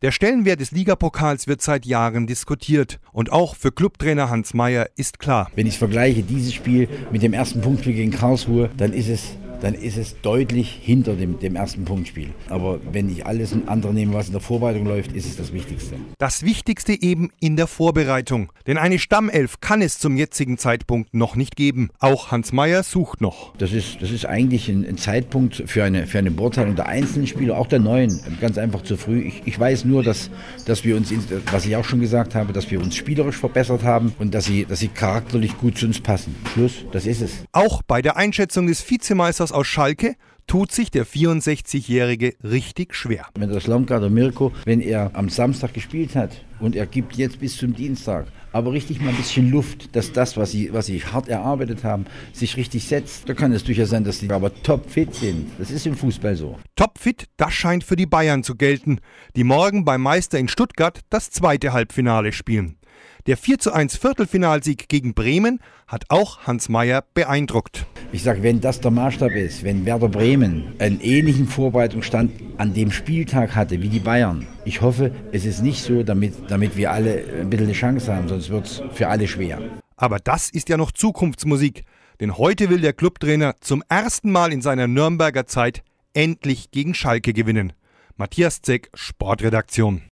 Der Stellenwert des Ligapokals wird seit Jahren diskutiert. Und auch für Clubtrainer Hans Meyer ist klar: Wenn ich vergleiche dieses Spiel mit dem ersten Punktspiel gegen Karlsruhe, dann ist es deutlich hinter dem ersten Punktspiel. Aber wenn ich alles andere nehme, was in der Vorbereitung läuft, ist es das Wichtigste. Das Wichtigste eben in der Vorbereitung. Denn eine Stammelf kann es zum jetzigen Zeitpunkt noch nicht geben. Auch Hans Meyer sucht noch. Das ist eigentlich ein Zeitpunkt für eine Beurteilung der einzelnen Spieler, auch der neuen, ganz einfach zu früh. Ich weiß nur, dass wir uns, was ich auch schon gesagt habe, dass wir uns spielerisch verbessert haben und dass sie charakterlich gut zu uns passen. Schluss, das ist es. Auch bei der Einschätzung des Vizemeisters aus Schalke tut sich der 64-Jährige richtig schwer. Wenn der Slomka oder Mirko, wenn er am Samstag gespielt hat und er gibt jetzt bis zum Dienstag aber richtig mal ein bisschen Luft, dass das, was sie hart erarbeitet haben, sich richtig setzt, da kann es durchaus sein, dass die aber topfit sind. Das ist im Fußball so. Topfit, das scheint für die Bayern zu gelten, die morgen beim Meister in Stuttgart das zweite Halbfinale spielen. Der 4:1 Viertelfinalsieg gegen Bremen hat auch Hans Meyer beeindruckt. Ich sage, wenn das der Maßstab ist, wenn Werder Bremen einen ähnlichen Vorbereitungsstand an dem Spieltag hatte wie die Bayern, ich hoffe, es ist nicht so, damit wir alle ein bisschen eine Chance haben, sonst wird es für alle schwer. Aber das ist ja noch Zukunftsmusik, denn heute will der Clubtrainer zum ersten Mal in seiner Nürnberger Zeit endlich gegen Schalke gewinnen. Matthias Zeck, Sportredaktion.